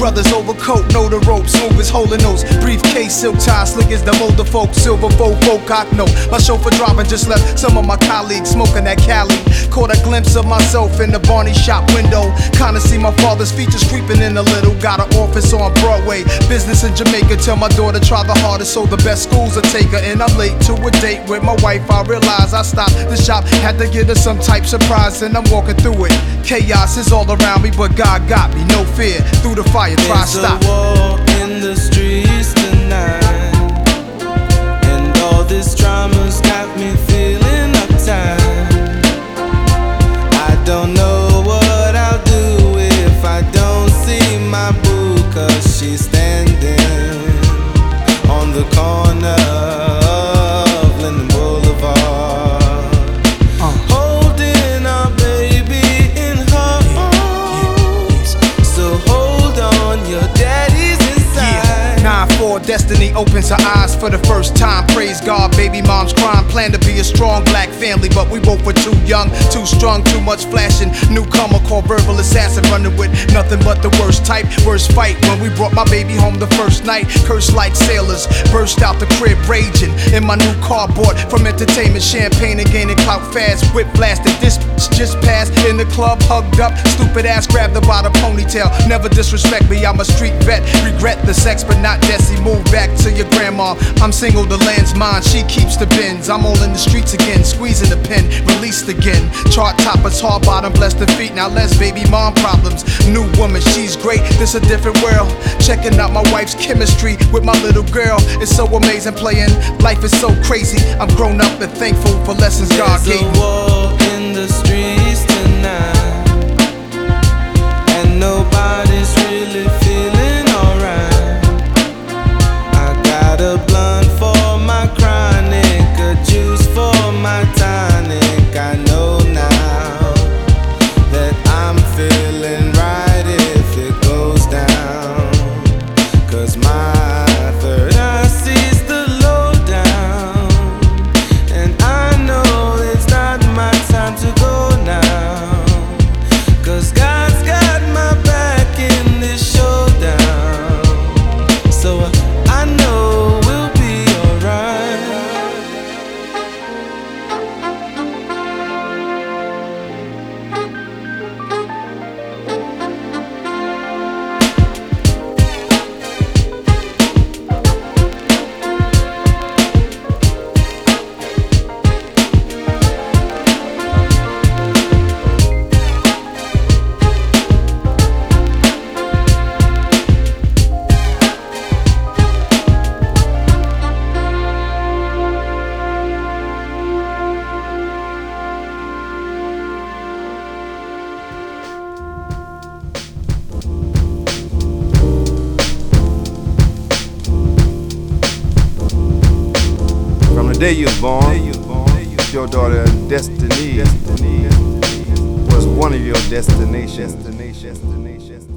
Brothers overcoat, know the ropes, smooth as holding those. Briefcase, silk tie, slick as the older folk. Silver folk, I know. My chauffeur driving just left some of my colleagues smoking that Cali. Caught a glimpse of myself in the Barney shop window. Kinda see my father's features creeping in a little. Got an office on Broadway, business in Jamaica. Tell my daughter try the hardest so the best schools will take her. And I'm late to a date with my wife. I realize I stopped the shop, had to get her some type surprise, and I'm walking through it. Chaos is all around me, but God got me. No fear, through the fire, try stop. There's a war in the streets tonight, and all this drama's got me feeling uptight. I don't know what I'll do if I don't see my boo, 'cause she's standing on the corner of Linden Boulevard, holding our baby in her arms. So hold on, your daddy's inside. 9-4, destiny opens her eyes for the first time. Praise God, baby mom's crime. Planned to be a strong black family, but we both were too young, too strung, too much flashing. Newcomer called verbal assassin, running with nothing but the worst type. Worst fight when we brought my baby home the first night. Cursed like sailors, burst out the crib raging. In my new car bought from entertainment, champagne and gaining clout fast. Whip blasted, this just passed in the club, hugged up. Stupid ass grabbed her by the ponytail. Never disrespect me, I'm a street vet. Regret the sex, but not Desi. Move back to your grandma. I'm single, the land's mine. She keeps the bins. I'm all in the streets again, squeezing the pen, released again. Chart toppers, hard bottom, blessed the feet. Now less baby mom problems. New woman, she's great. This a different world. Checking out my wife's chemistry with my little girl. It's so amazing playing. Life is so crazy. I'm grown up and thankful for lessons God There's gave a me. war in the streets tonight, and nobody's really feeling alright. I got a blunt for my chronic, a juice for my tonic. I know now that I'm feeling right if it goes down, 'cause my third eye sees the lowdown, and I know it's not my time to go now, 'cause God's got my back in this showdown. So I know we'll be alright. From the day you was born, your daughter Destiny was one of your destinations.